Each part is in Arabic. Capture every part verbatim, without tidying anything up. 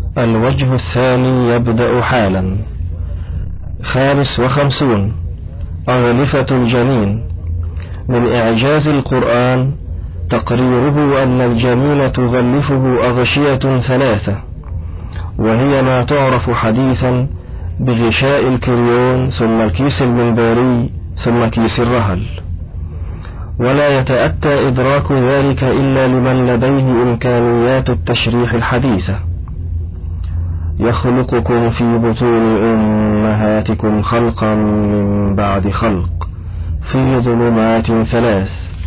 الوجه الثاني يبدأ حالا. خامس وخمسون أغلفة الجنين. من إعجاز القرآن تقريره أن الجنين تغلفه أغشية ثلاثة، وهي ما تعرف حديثا بغشاء الكريون، ثم الكيس المنباري، ثم كيس الرهل. ولا يتأتى إدراك ذلك إلا لمن لديه إمكانيات التشريح الحديثة. يخلقكم في بطون أمهاتكم خلقا من بعد خلق في ظلمات ثلاث.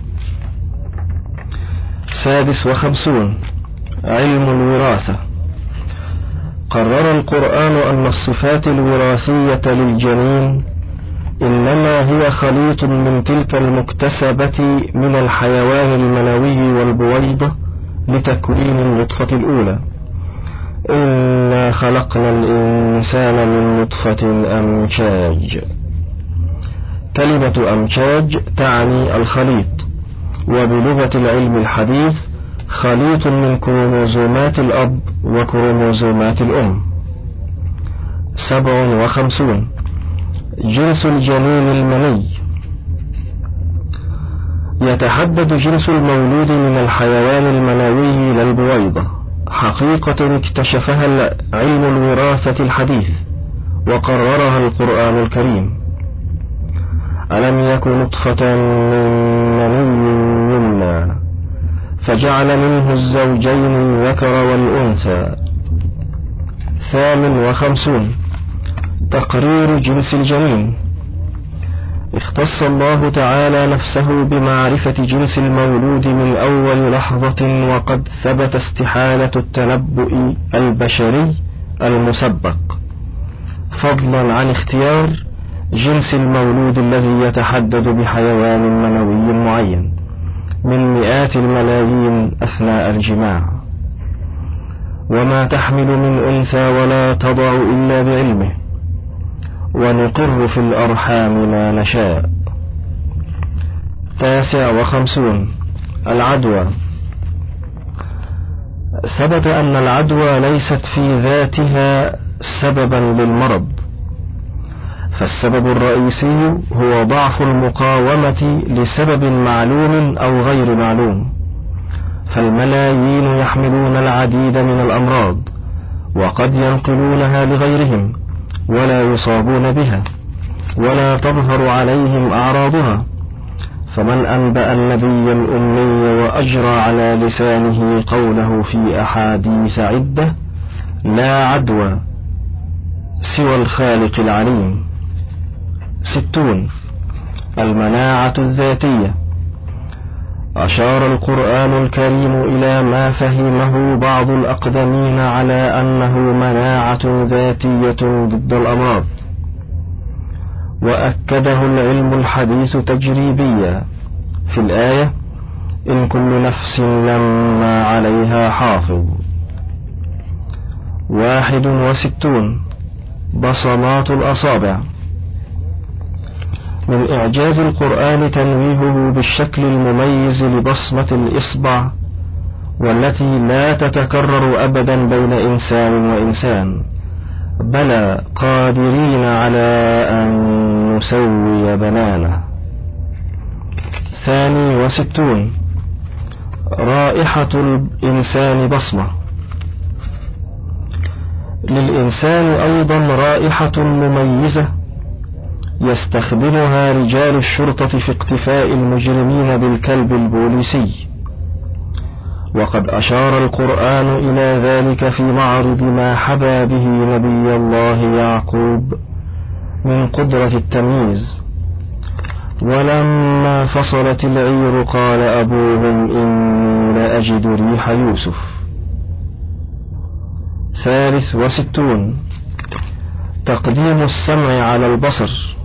سادس وخمسون علم الوراثة. قرر القرآن أن الصفات الوراثية للجنين إنما هي خليط من تلك المكتسبة من الحيوان المنوي والبويضة لتكوين النطفة الأولى. إنا خلقنا الإنسان من نطفة أمشاج. كلمة أمشاج تعني الخليط، وبلغة العلم الحديث خليط من كروموزومات الأب وكروموزومات الأم. سبع وخمسون جنس الجنين المني. يتحدد جنس المولود من الحيوان المنوي للبويضة، حقيقة اكتشفها علم الوراثة الحديث وقررها القرآن الكريم. ألم يكن نطفة من مني يمنى فجعل منه الزوجين الذكر والأنثى. ثامن وخمسون تقرير جنس الجنين. اختص الله تعالى نفسه بمعرفة جنس المولود من أول لحظة، وقد ثبت استحالة التنبؤ البشري المسبق، فضلا عن اختيار جنس المولود الذي يتحدد بحيوان منوي معين من مئات الملايين أثناء الجماع. وما تحمل من أنثى ولا تضع إلا بعلمه، ونقر في الأرحام ما نشاء. تاسع وخمسون العدوى. ثبت أن العدوى ليست في ذاتها سببا للمرض، فالسبب الرئيسي هو ضعف المقاومة لسبب معلوم أو غير معلوم. فالملايين يحملون العديد من الأمراض، وقد ينقلونها لغيرهم ولا يصابون بها ولا تظهر عليهم أعراضها. فمن أنبأ النبي الأمي وأجرى على لسانه قوله في أحاديث عدة لا عدوى سوى الخالق العليم. ستون المناعة الذاتية. أشار القرآن الكريم إلى ما فهمه بعض الأقدمين على أنه مناعة ذاتية ضد الأمراض، وأكده العلم الحديث تجريبيا في الآية إن كل نفس لما عليها حافظ. واحد وستون بصمات الأصابع. من إعجاز القرآن تنويهه بالشكل المميز لبصمة الإصبع، والتي لا تتكرر أبدا بين إنسان وإنسان، بلى قادرين على أن نسوي بنانه. ثاني وستون رائحة الإنسان بصمة. للإنسان أيضا رائحة مميزة يستخدمها رجال الشرطة في اقتفاء المجرمين بالكلب البوليسي، وقد أشار القرآن إلى ذلك في معرض ما حبى به نبي الله يعقوب من قدرة التمييز. ولما فصلت العير قال أبوهم إني لأجد ريح يوسف. ثالث وستون تقديم السمع على البصر.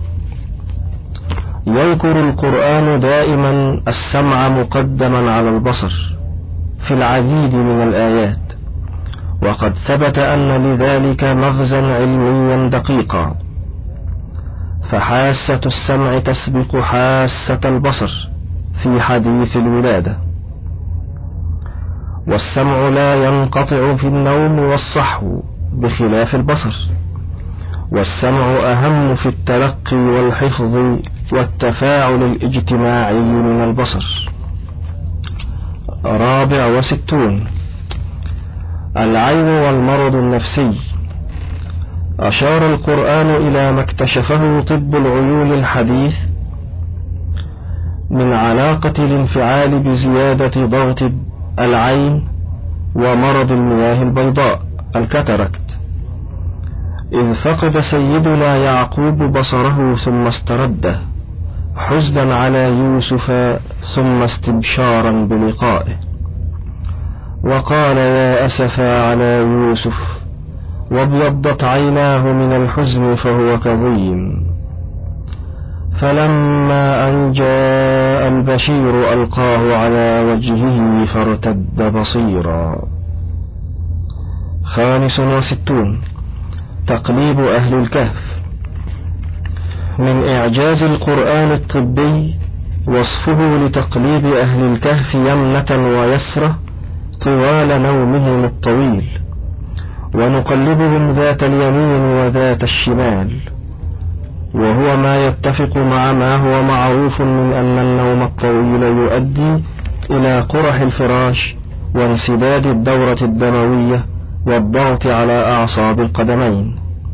يذكر القرآن دائما السمع مقدما على البصر في العديد من الآيات، وقد ثبت أن لذلك مغزى علميا دقيقا، فحاسة السمع تسبق حاسة البصر في حديث الولادة. والسمع لا ينقطع في النوم والصحو، بخلاف البصر، والسمع أهم في التلقي والحفظ والتفاعل الاجتماعي من البصر. رابع وستون العين والمرض النفسي. أشار القرآن إلى ما اكتشفه طب العيون الحديث من علاقة الانفعال بزيادة ضغط العين ومرض المياه البيضاء الكاتاراكت، إذ فقد سيدنا يعقوب بصره ثم استرده حزنا على يوسف ثم استبشارا بلقائه، وقال يا أسفا على يوسف وابيضت عيناه من الحزن فهو كظيم، فلما أن جاء البشير ألقاه على وجهه فارتد بصيرا. خامس وستون تقليب أهل الكهف. من إعجاز القرآن الطبي وصفه لتقليب أهل الكهف يمنة ويسرة طوال نومهم الطويل، ونقلبهم ذات اليمين وذات الشمال، وهو ما يتفق مع ما هو معروف من أن النوم الطويل يؤدي إلى قرح الفراش وانسداد الدورة الدموية والضغط على أعصاب القدمين.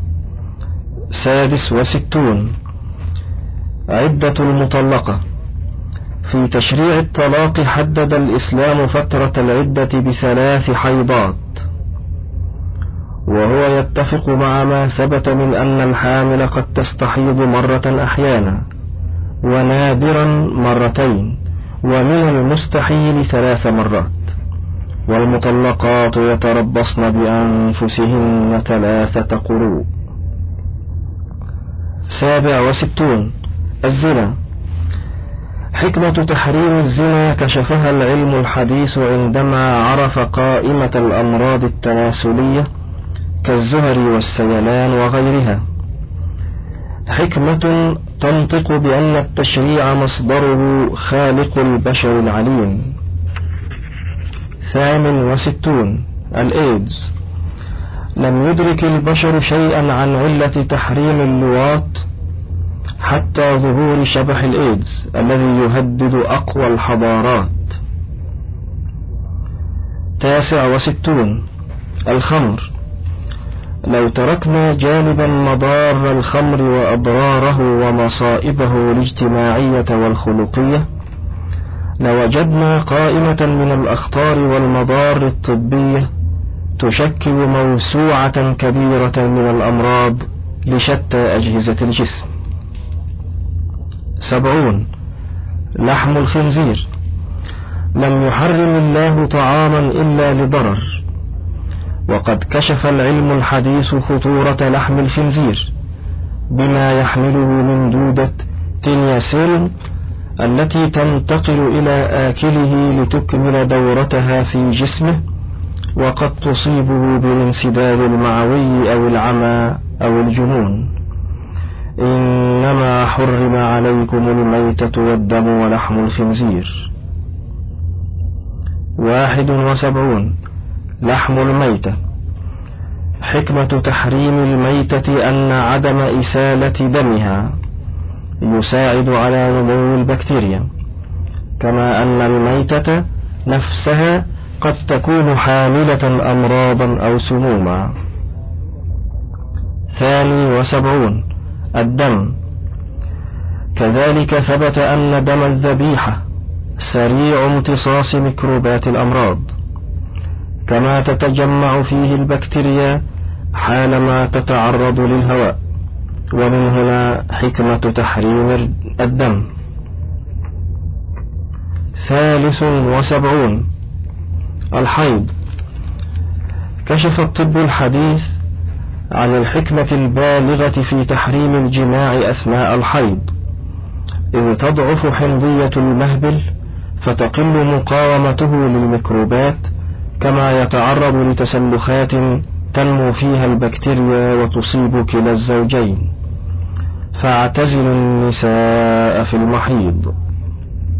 سادس وستون عدة المطلقة. في تشريع الطلاق حدد الإسلام فترة العدة بثلاث حيضات، وهو يتفق مع ما ثبت من أن الحامل قد تستحيض مرة أحيانا، ونادرا مرتين، ومن المستحيل ثلاث مرات، والمطلقات يتربصن بأنفسهن ثلاثة قروء. سابع وستون الزنا. حكمة تحريم الزنا كشفها العلم الحديث عندما عرف قائمة الأمراض التناسلية كالزهر والسيلان وغيرها، حكمة تنطق بأن التشريع مصدره خالق البشر العليم. ثامن وستون الإيدز. لم يدرك البشر شيئا عن علة تحريم اللواط حتى ظهور شبح الإيدز الذي يهدد أقوى الحضارات. تاسع وستون الخمر. لو تركنا جانبا مضار الخمر وأضراره ومصائبه الاجتماعية والخلقية، لوجدنا قائمة من الأخطار والمضار الطبية تشكل موسوعة كبيرة من الأمراض لشتى أجهزة الجسم. سبعون لحم الخنزير. لم يحرم الله طعاما إلا لضرر، وقد كشف العلم الحديث خطورة لحم الخنزير بما يحمله من دودة تينياسيل التي تنتقل إلى آكله لتكمل دورتها في جسمه، وقد تصيبه بالانسداد المعوي أو العمى أو الجنون. إنما حرم عليكم الميتة والدم ولحم الخنزير. واحد وسبعون لحم الميتة. حكمة تحريم الميتة أن عدم إسالة دمها يساعد على نمو البكتيريا، كما أن الميتة نفسها قد تكون حاملة أمراضا أو سموما. ثاني وسبعون الدم. كذلك ثبت أن دم الذبيحة سريع امتصاص ميكروبات الأمراض، كما تتجمع فيه البكتيريا حالما تتعرض للهواء، ومن هنا حكمة تحريم الدم. ثالث وسبعون الحيض. كشف الطب الحديث عن الحكمة البالغة في تحريم الجماع أثناء الحيض، إذ تضعف حمضية المهبل فتقل مقاومته للميكروبات، كما يتعرض لتسلخات تنمو فيها البكتيريا وتصيب كلا الزوجين، فاعتزلوا النساء في المحيض.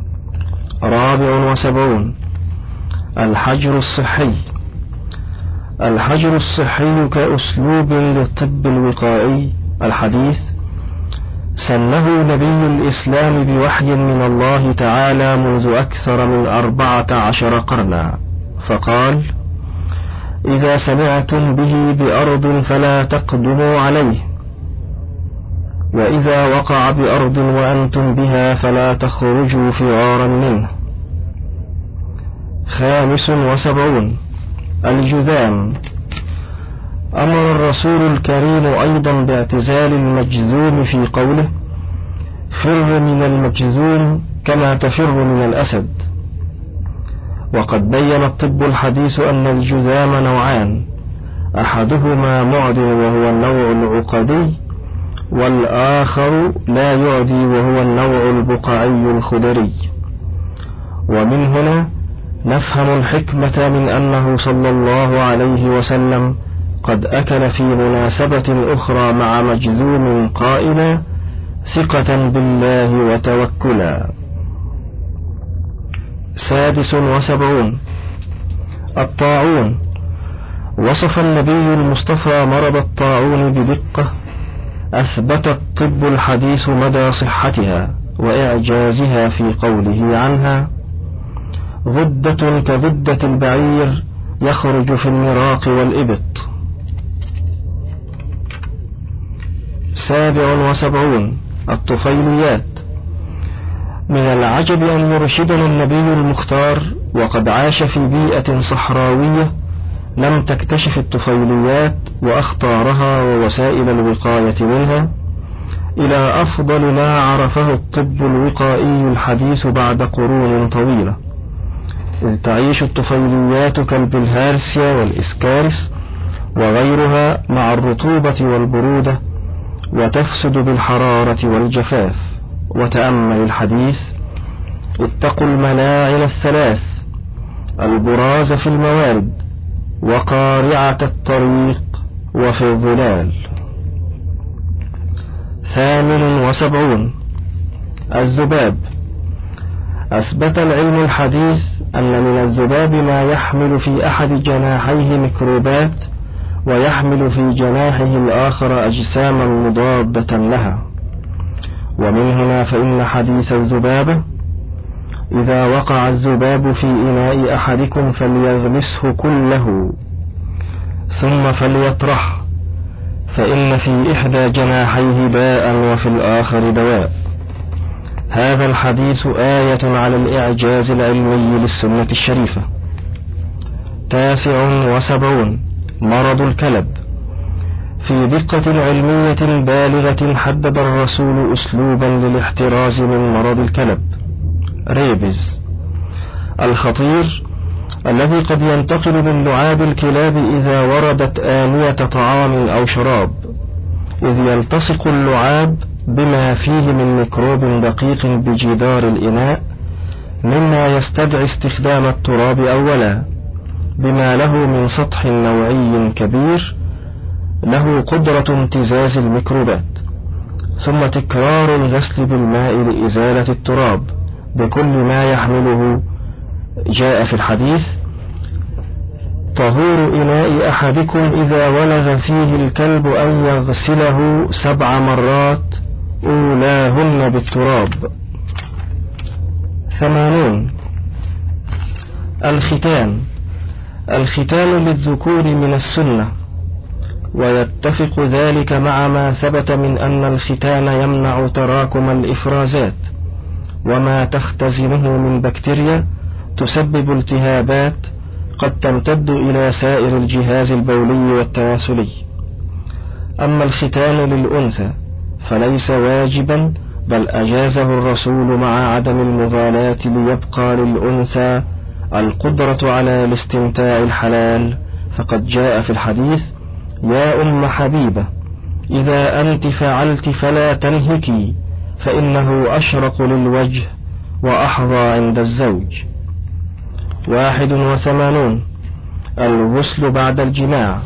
رابع وسبعون الحجر الصحي. الحجر الصحي كأسلوب للطب الوقائي الحديث سنه نبي الإسلام بوحي من الله تعالى منذ أكثر من أربعة عشر قرنا، فقال: إذا سمعتم به بأرض فلا تقدموا عليه، وإذا وقع بأرض وأنتم بها فلا تخرجوا فرارا منه. خامس وسبعون الجذام. أمر الرسول الكريم أيضا باعتزال المجذوم في قوله: فر من المجذوم كما تفر من الأسد. وقد بين الطب الحديث أن الجذام نوعان، أحدهما معدي وهو النوع العقدي، والآخر لا يعدي وهو النوع البقعي الخضري. ومن هنا نفهم الحكمة من أنه صلى الله عليه وسلم قد أكل في مناسبة أخرى مع مجذوم قائلا: ثقة بالله وتوكلا. سادس وسبعون الطاعون. وصف النبي المصطفى مرض الطاعون بدقة أثبت الطب الحديث مدى صحتها وإعجازها في قوله عنها: غدة كغدة البعير يخرج في المراق والإبط. سابع وسبعون الطفيليات. من العجب أن يرشدنا النبي المختار وقد عاش في بيئة صحراوية لم تكتشف الطفيليات وأخطارها ووسائل الوقاية منها إلى أفضل ما عرفه الطب الوقائي الحديث بعد قرون طويلة، إذ تعيش الطفيليات كالبلهارسيا والإسكارس وغيرها مع الرطوبة والبرودة، وتفسد بالحرارة والجفاف. وتأمل الحديث: اتقوا الملاعن الثلاث، البراز في الموارد، وقارعة الطريق، وفي الظلال. ثامن وسبعون الذباب. أثبت العلم الحديث أن من الذباب ما يحمل في أحد جناحيه ميكروبات ويحمل في جناحه الآخر أجساما مضادة لها. ومن هنا فإن حديث الذبابة: إذا وقع الذباب في إناء أحدكم فليغمسه كله ثم فليطرح، فإن في إحدى جناحيه داء وفي الآخر دواء. هذا الحديث آية على الإعجاز العلمي للسنة الشريفة. تاسع وسبعون مرض الكلب. في دقة علمية بالغة حدد الرسول أسلوبا للاحتراز من مرض الكلب: ريبز الخطير الذي قد ينتقل من لعاب الكلاب إذا وردت آنية طعام أو شراب، إذ يلتصق اللعاب بما فيه من ميكروب دقيق بجدار الإناء، مما يستدعي استخدام التراب أولا، بما له من سطح نوعي كبير له قدرة امتزاز الميكروبات، ثم تكرار الغسل بالماء لإزالة التراب بكل ما يحمله. جاء في الحديث: طهور إناء أحدكم إذا ولغ فيه الكلب أن يغسله سبع مرات أولاهن بالتراب. ثمانون الختان. الختان للذكور من السنة، ويتفق ذلك مع ما ثبت من أن الختان يمنع تراكم الإفرازات وما تختزنه من بكتيريا تسبب التهابات قد تمتد إلى سائر الجهاز البولي والتناسلي. أما الختان للأنثى فليس واجبا، بل أجازه الرسول مع عدم المغالاة ليبقى للأنثى القدرة على الاستمتاع الحلال، فقد جاء في الحديث: يا أم حبيبة، إذا أنت فعلت فلا تنهكي، فإنه أشرق للوجه وأحظى عند الزوج. واحد وثمانون الغسل بعد الجماع.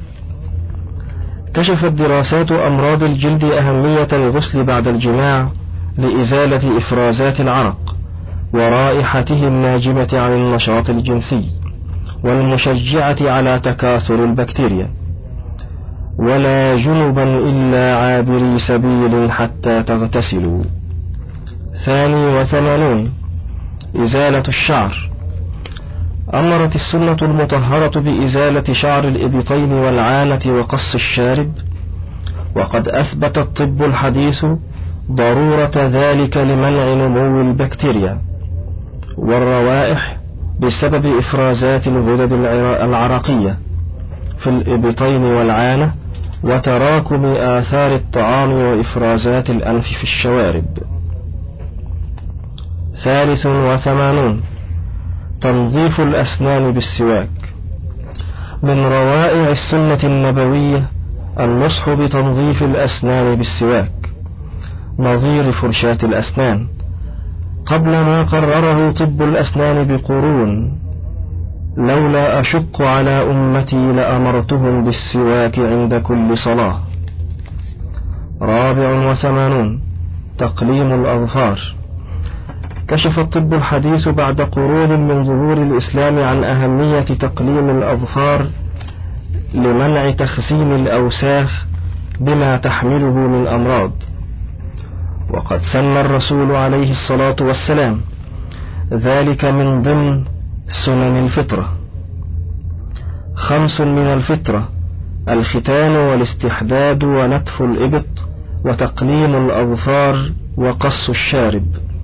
كشفت دراسات أمراض الجلد أهمية الغسل بعد الجماع لإزالة إفرازات العرق ورائحته الناجمة عن النشاط الجنسي، والمشجعة على تكاثر البكتيريا، ولا جنبا إلا عابري سبيل حتى تغتسلوا. ثاني وثمانون إزالة الشعر. أمرت السنة المطهرة بإزالة شعر الإبطين والعانة وقص الشارب، وقد أثبت الطب الحديث ضرورة ذلك لمنع نمو البكتيريا والروائح بسبب إفرازات الغدد العرقية في الإبطين والعانة وتراكم آثار الطعام وإفرازات الأنف في الشوارب. ثالث وثمانون تنظيف الأسنان بالسواك. من روائع السنة النبوية النصح بتنظيف الأسنان بالسواك نظير فرشاة الأسنان، قبل ما قرره طب الأسنان بقرون: لولا أشق على أمتي لأمرتهم بالسواك عند كل صلاة. رابع وثمانون تقليم الأظفار. كشف الطب الحديث بعد قرون من ظهور الإسلام عن أهمية تقليم الأظفار لمنع تخزين الأوساخ بما تحمله من أمراض، وقد سن الرسول عليه الصلاة والسلام ذلك من ضمن سنن الفطرة. خمس من الفطرة: الختان والاستحداد ونتف الإبط وتقليم الأظفار وقص الشارب.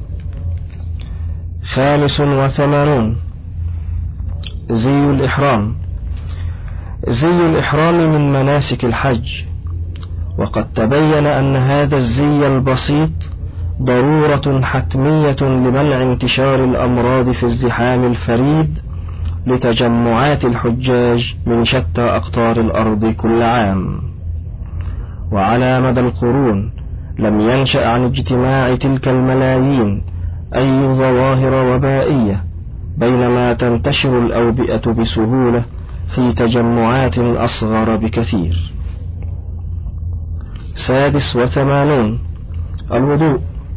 خامس وثمانون زي الإحرام. زي الإحرام من مناسك الحج، وقد تبين أن هذا الزي البسيط ضرورة حتمية لمنع انتشار الأمراض في الزحام الفريد لتجمعات الحجاج من شتى أقطار الأرض كل عام. وعلى مدى القرون لم ينشأ عن اجتماع تلك الملايين أي ظواهر وبائية، بينما تنتشر الأوبئة بسهولة في تجمعات أصغر بكثير. سادس وثمانون الوضوء.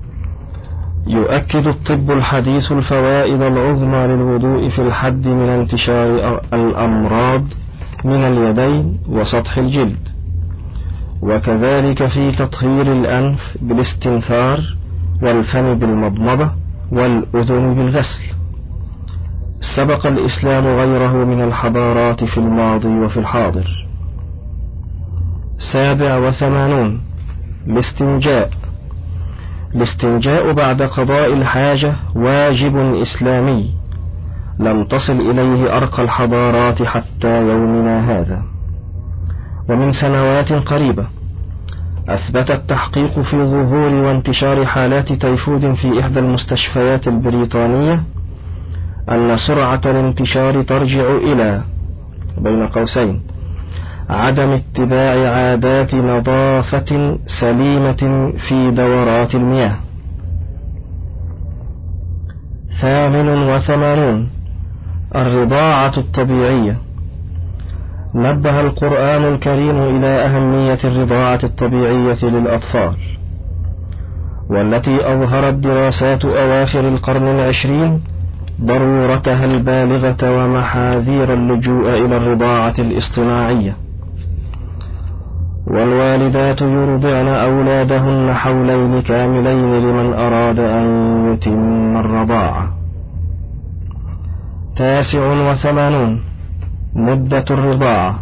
يؤكد الطب الحديث الفوائد العظمى للوضوء في الحد من انتشار الأمراض من اليدين وسطح الجلد، وكذلك في تطهير الأنف بالاستنثار والفم بالمضمضة والأذن بالغسل. سبق الإسلام غيره من الحضارات في الماضي وفي الحاضر. سابع وثمانون الاستنجاء. الاستنجاء بعد قضاء الحاجة واجب إسلامي لم تصل إليه أرقى الحضارات حتى يومنا هذا. ومن سنوات قريبة أثبت التحقيق في ظهور وانتشار حالات تيفود في إحدى المستشفيات البريطانية أن سرعة الانتشار ترجع إلى بين قوسين عدم اتباع عادات نظافة سليمة في دورات المياه. ثامن وثمانون الرضاعة الطبيعية. نبه القرآن الكريم إلى أهمية الرضاعة الطبيعية للأطفال، والتي أظهرت دراسات أواخر القرن العشرين ضرورتها البالغة ومحاذير اللجوء إلى الرضاعة الاصطناعية. والوالدات يرضعن أولادهن حولين كاملين لمن أراد أن يتم الرضاعة. تاسع وثمانون مدة الرضاعة.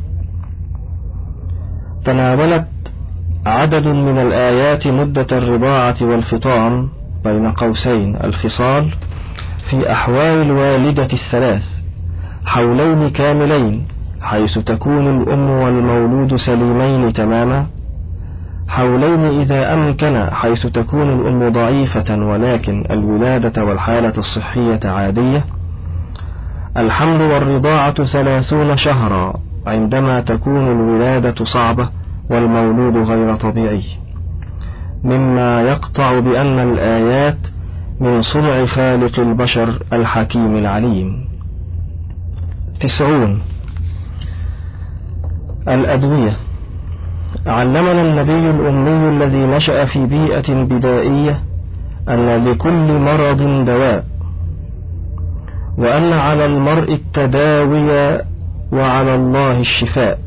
تناولت عدد من الآيات مدة الرضاعة والفطام بين قوسين الفصال في أحوال الوالدة الثلاث: حولين كاملين حيث تكون الأم والمولود سليمين تماما، حولين إذا أمكن حيث تكون الأم ضعيفة ولكن الولادة والحالة الصحية عادية، الحمل والرضاعة ثلاثون شهرا عندما تكون الولادة صعبة والمولود غير طبيعي، مما يقطع بأن الآيات من صنع خالق البشر الحكيم العليم. تسعون الأدوية. علمنا النبي الأمي الذي نشأ في بيئة بدائية أن لكل مرض دواء، وأن على المرء التداوي وعلى الله الشفاء.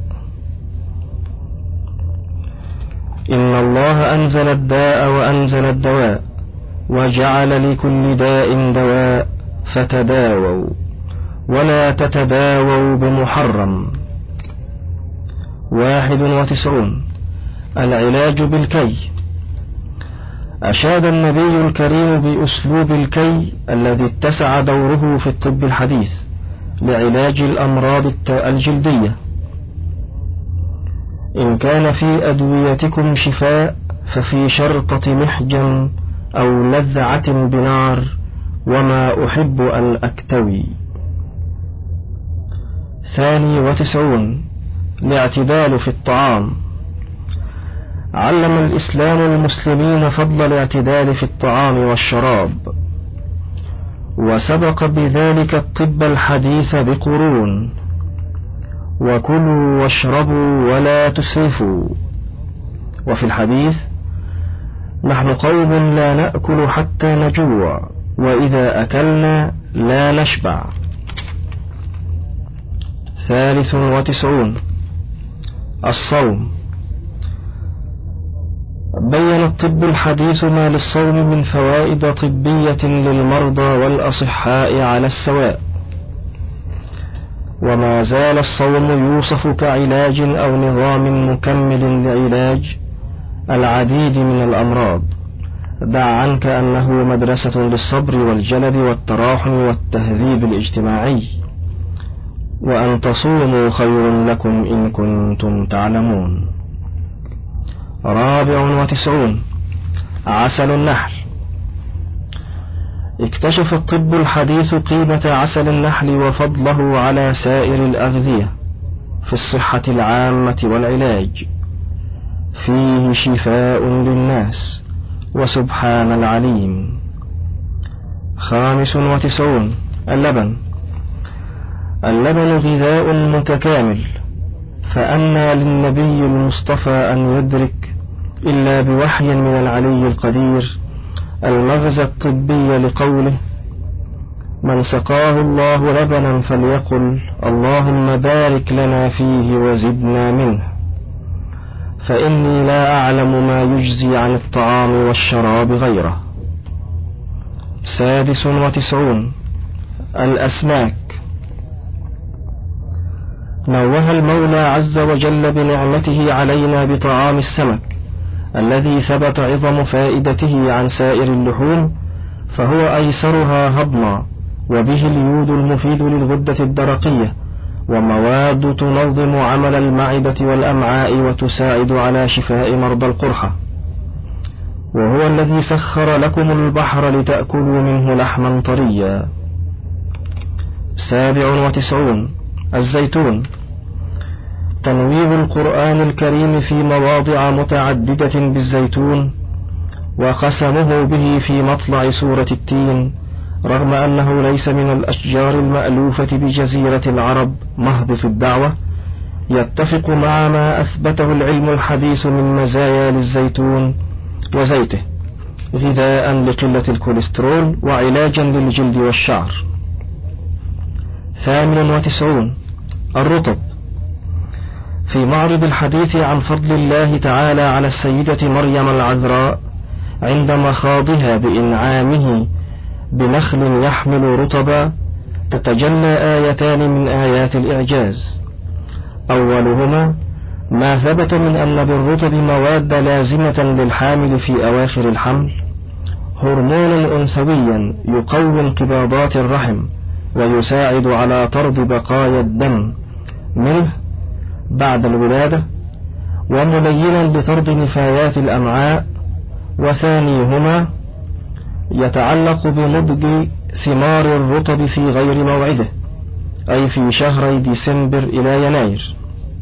إن الله أنزل الداء وأنزل الدواء وجعل لكل داء دواء فتداووا ولا تتداووا بمحرم. واحد وتسعون. العلاج بالكي. أشاد النبي الكريم بأسلوب الكي الذي اتسع دوره في الطب الحديث لعلاج الأمراض الجلدية. إن كان في أدويتكم شفاء ففي شرطة محجم أو لذعة بنار وما أحب أن أكتوي. ثاني وتسعون. الاعتدال في الطعام. علم الإسلام المسلمين فضل الاعتدال في الطعام والشراب، وسبق بذلك الطب الحديث بقرون: وكلوا واشربوا ولا تسرفوا. وفي الحديث: نحن قوم لا نأكل حتى نجوع، وإذا أكلنا لا نشبع. ثالث وتسعون. الصوم. بين الطب الحديث ما للصوم من فوائد طبية للمرضى والأصحاء على السواء، وما زال الصوم يوصف كعلاج أو نظام مكمل لعلاج العديد من الأمراض. دع عنك أنه مدرسة للصبر والجلد والتراحم والتهذيب الاجتماعي، وأن تصوموا خير لكم إن كنتم تعلمون. رابع وتسعون. عسل النحل. اكتشف الطب الحديث قيمة عسل النحل وفضله على سائر الأغذية في الصحة العامة والعلاج. فيه شفاء للناس وسبحان العليم. خامس وتسعون. اللبن. اللبن غذاء متكامل، فأنى للنبي المصطفى أن يدرك إلا بوحي من العلي القدير المغزى الطبي لقوله: من سقاه الله لبنا فليقل اللهم بارك لنا فيه وزدنا منه، فإني لا أعلم ما يجزي عن الطعام والشراب غيره. سادس وتسعون. الأسماك. نوه المولى عز وجل بنعمته علينا بطعام السمك الذي ثبت عظم فائدته عن سائر اللحوم، فهو أيسرها هضما، وبه اليود المفيد للغدة الدرقية، ومواد تنظم عمل المعدة والأمعاء وتساعد على شفاء مرضى القرحة. وهو الذي سخر لكم البحر لتأكلوا منه لحما طريا. سابع وتسعون. الزيتون. تنويه القرآن الكريم في مواضع متعددة بالزيتون، وقسمه به في مطلع سورة التين، رغم أنه ليس من الأشجار المألوفة بجزيرة العرب مهبط الدعوة، يتفق مع ما أثبته العلم الحديث من مزايا للزيتون وزيته: غذاء لقلة الكوليسترول وعلاجا للجلد والشعر. ثامن وتسعون. الرطب. في معرض الحديث عن فضل الله تعالى على السيدة مريم العذراء عند مخاضها بإنعامه بنخل يحمل رطبا، تتجلى آيتان من آيات الإعجاز. أولهما ما ثبت من أن بالرطب مواد لازمة للحامل في أواخر الحمل، هرمونا أنثويا يقوي انقباضات الرحم ويساعد على طرد بقايا الدم منه بعد الولادة، وملينا لطرد نفايات الأمعاء. وثانيهما يتعلق بنضج ثمار الرطب في غير موعده، أي في شهري ديسمبر إلى يناير،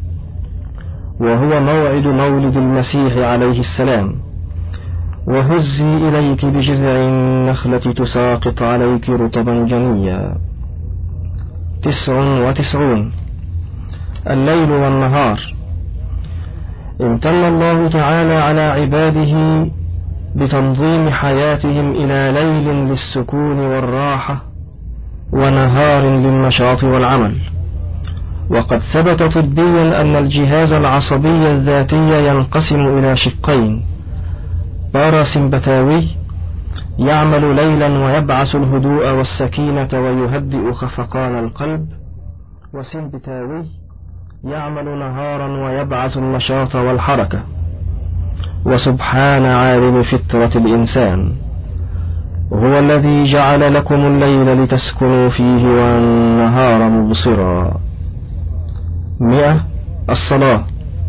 وهو موعد مولد المسيح عليه السلام. وهزي إليك بجذع النخلة تساقط عليك رطبا جنيا. تسع وتسعون. الليل والنهار. امتن الله تعالى على عباده بتنظيم حياتهم إلى ليل للسكون والراحة، ونهار للنشاط والعمل. وقد ثبت طبيا أن الجهاز العصبي الذاتي ينقسم إلى شقين: باراسمبتاوي يعمل ليلا ويبعث الهدوء والسكينة ويهدئ خفقان القلب، وسمبتاوي يعمل نهارا ويبعث النشاط والحركة. وسبحان عالم فطرة الإنسان، هو الذي جعل لكم الليل لتسكنوا فيه والنهار مبصرا. مئة الصلاة.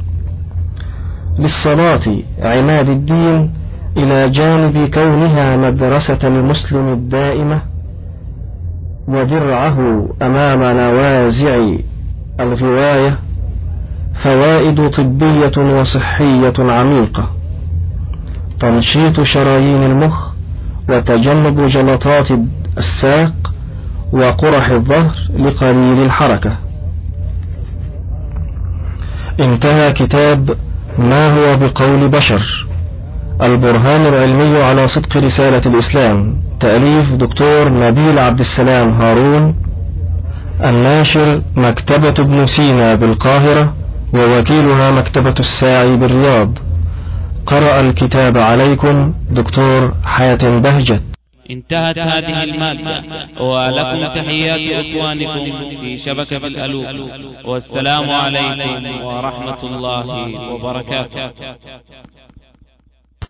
للصلاة عماد الدين، إلى جانب كونها مدرسة المسلم الدائمة ودرعه أمام نوازع الغواية، فوائد طبية وصحية عميقة: تنشيط شرايين المخ، وتجنب جلطات الساق وقرح الظهر لقليل الحركة. انتهى كتاب ما هو بقول بشر، البرهان العلمي على صدق رسالة الإسلام، تأليف دكتور نبيل عبد السلام هارون، الناشر مكتبة ابن سينا بالقاهرة، ووكيلها مكتبة الساعي بالرياض. قرأ الكتاب عليكم دكتور حاتم بهجت. انتهت هذه المادة، ولكم تحيات إخوانكم في شبكة الألوف، والسلام عليكم ورحمة الله وبركاته.